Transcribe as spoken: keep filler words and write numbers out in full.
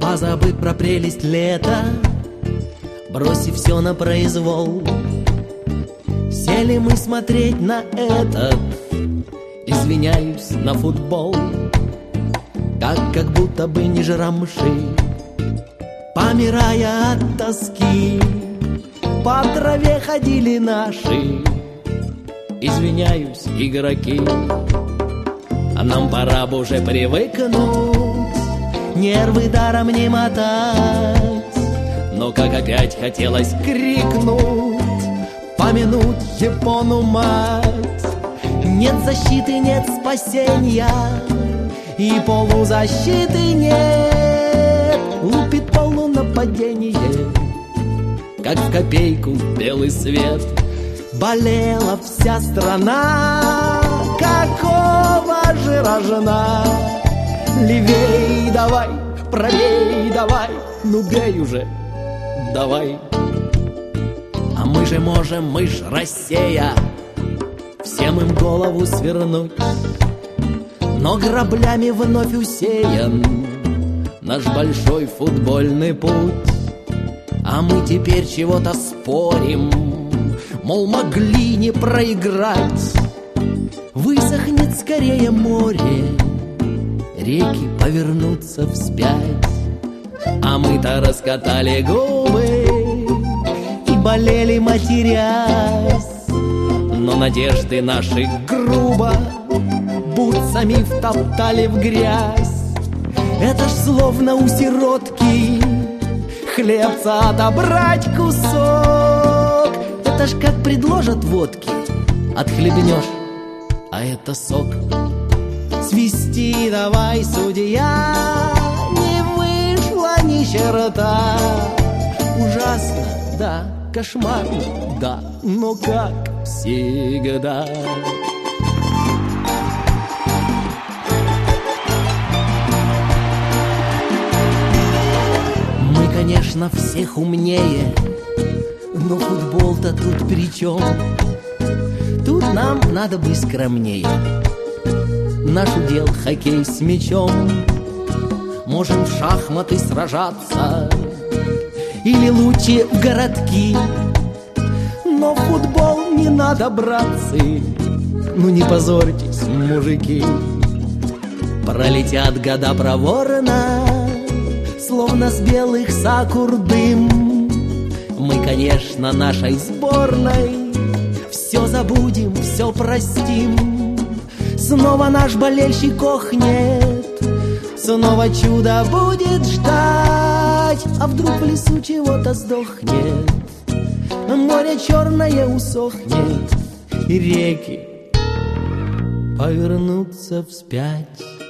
Позабыть про прелесть лета, бросив все на произвол, сели мы смотреть на этот, извиняюсь, на футбол. Так, как будто бы не жрамши, помирая от тоски, по траве ходили наши, извиняюсь, игроки. А нам пора бы уже привыкнуть, нервы даром не мотать. Но как опять хотелось крикнуть, помянуть Япону мать. Нет защиты, нет спасения, и полузащиты нет. Лупит полунападение, как в копейку белый свет. Болела вся страна, какого же рожна. Левей давай, правей давай, ну бей уже, давай. А мы же можем, мы ж Россия, всем им голову свернуть. Но граблями вновь усеян наш большой футбольный путь. А мы теперь чего-то спорим, мол, могли не проиграть. Высохнет скорее море, реки повернутся вспять. А мы-то раскатали губы и болели, матерясь. Но надежды наши грубо бутсами втоптали в грязь. Это ж словно у сиротки хлебца отобрать кусок. Это ж как предложат водки, отхлебнешь, а это сок. Свисти давай, судья, не вышло ни черта. Ужасно, да, кошмарно, да, но как всегда. Мы, конечно, всех умнее, но футбол-то тут при чем? Тут нам надо быть скромнее. Наш удел хоккей с мячом. Можем в шахматы сражаться или лучше в городки. Но в футбол не надо, братцы, ну не позорьтесь, мужики. Пролетят года проворно, словно с белых сакур дым. Мы, конечно, нашей сборной все забудем, все простим. Снова наш болельщик охнет, снова чудо будет ждать. А вдруг в лесу чего-то сдохнет, море черное усохнет, и реки повернутся вспять.